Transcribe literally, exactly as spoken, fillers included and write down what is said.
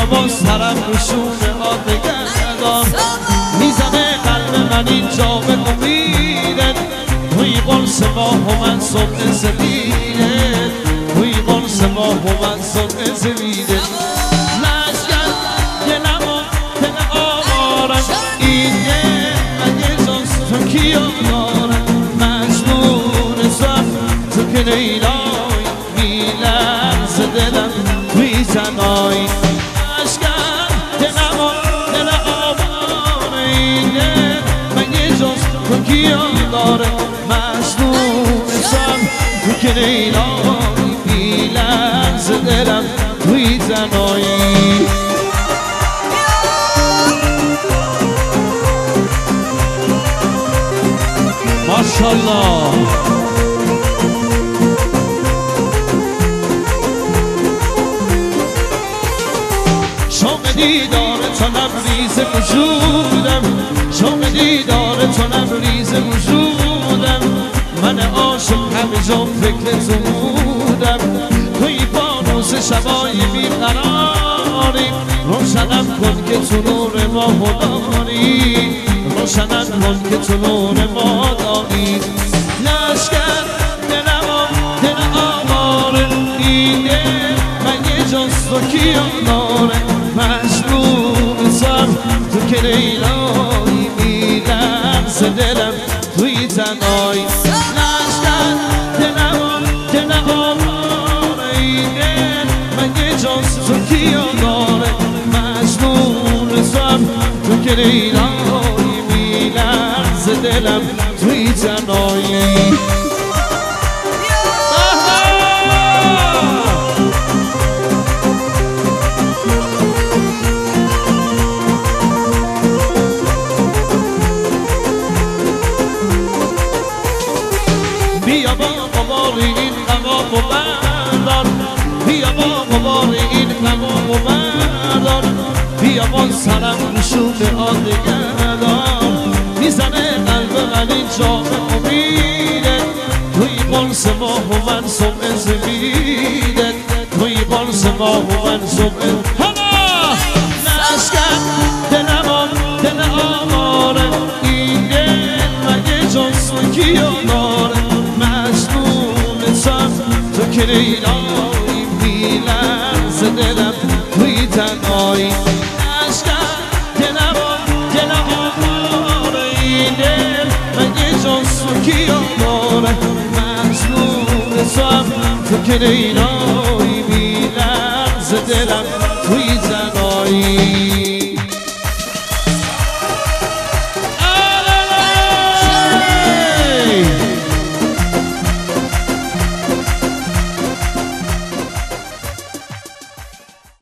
بیابان سرم نشون آدگردان میزنه قلب من اینجا به امیدت توی قرص ماه و من صبح زمینت توی قرص ماه و من صبح زمینت لشکر دلم و دل آوارم این مگه جز تو کیا دارم مجنون زم تو که لیلای میلرز دلم توی تنهایی لشکر دلم و دل آوارم این مگه جز تو کیا داره مجنون زم تو که لیلای میلرز دلم توی تنهایی ماشاءالله شوق دیدار تو لبریز وجودم شوق دیدار تو لبریز وجودم من عاشق همه جا فکر تو بودم توی فانوس شبای بیقراری روشنم کن که تو نور ماه داری روشنم کن که تو نور ماه داری لشکر دلم و دل آواره این دل مگه جز تو کیا داره مجنون سر تو که لیلایی میلرز دلم توی تنهایی لشکر دلم و دل آواره این دل مگه جز تو کیا داره مجنون سر تو که لیلایی میلرز دلم توی تنهایی بیا با غبار این غمام و بردار بیا با غبار این غمام و بردار بیا با سرم نشون آدگردان میزنه قلب من اینجا به امیدت توی قرص ماه و من صبح زمینت توی قرص ماه و من صبح هلا لشکر دلم و دل آواره این دل مگه جز تو کیا داره مجنون سر تو که لیلایی میلرز دلم توی تنهایی لشکر دلم و دل آواره این دل مگه جز تو کیا داره مجنون سر تو که لیلایی میلرز دلم